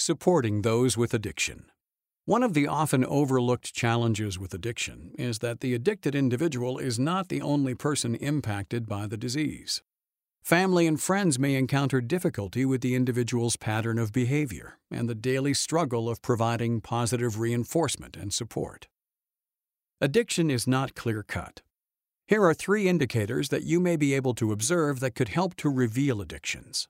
Supporting those with addiction. One of the often overlooked challenges with addiction is that the addicted individual is not the only person impacted by the disease. Family and friends may encounter difficulty with the individual's pattern of behavior and the daily struggle of providing positive reinforcement and support. Addiction is not clear-cut. Here are 3 indicators that you may be able to observe that could help to reveal addictions.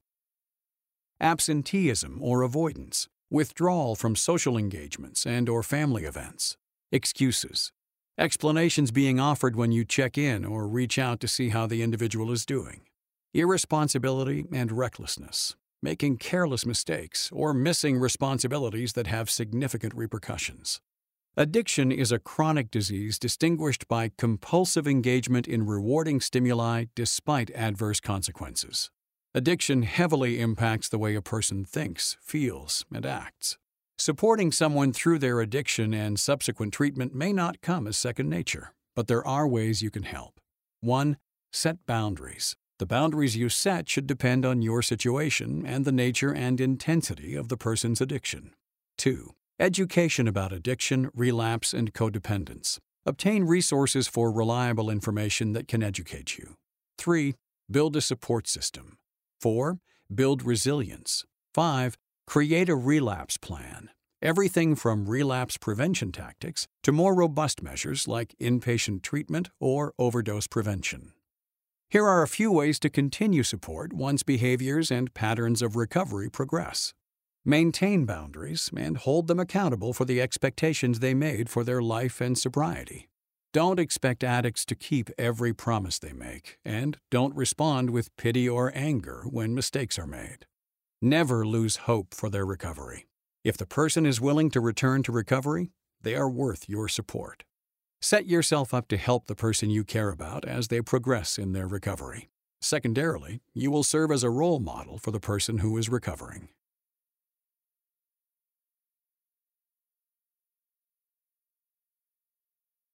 Absenteeism or avoidance, withdrawal from social engagements and/or family events, excuses, explanations being offered when you check in or reach out to see how the individual is doing, irresponsibility and recklessness, making careless mistakes or missing responsibilities that have significant repercussions. Addiction is a chronic disease distinguished by compulsive engagement in rewarding stimuli despite adverse consequences. Addiction heavily impacts the way a person thinks, feels, and acts. Supporting someone through their addiction and subsequent treatment may not come as second nature, but there are ways you can help. 1. Set boundaries. The boundaries you set should depend on your situation and the nature and intensity of the person's addiction. 2. Education about addiction, relapse, and codependence. Obtain resources for reliable information that can educate you. 3. Build a support system. 4. Build resilience. 5. Create a relapse plan. Everything from relapse prevention tactics to more robust measures like inpatient treatment or overdose prevention. Here are a few ways to continue support once behaviors and patterns of recovery progress. Maintain boundaries and hold them accountable for the expectations they made for their life and sobriety. Don't expect addicts to keep every promise they make, and don't respond with pity or anger when mistakes are made. Never lose hope for their recovery. If the person is willing to return to recovery, they are worth your support. Set yourself up to help the person you care about as they progress in their recovery. Secondarily, you will serve as a role model for the person who is recovering.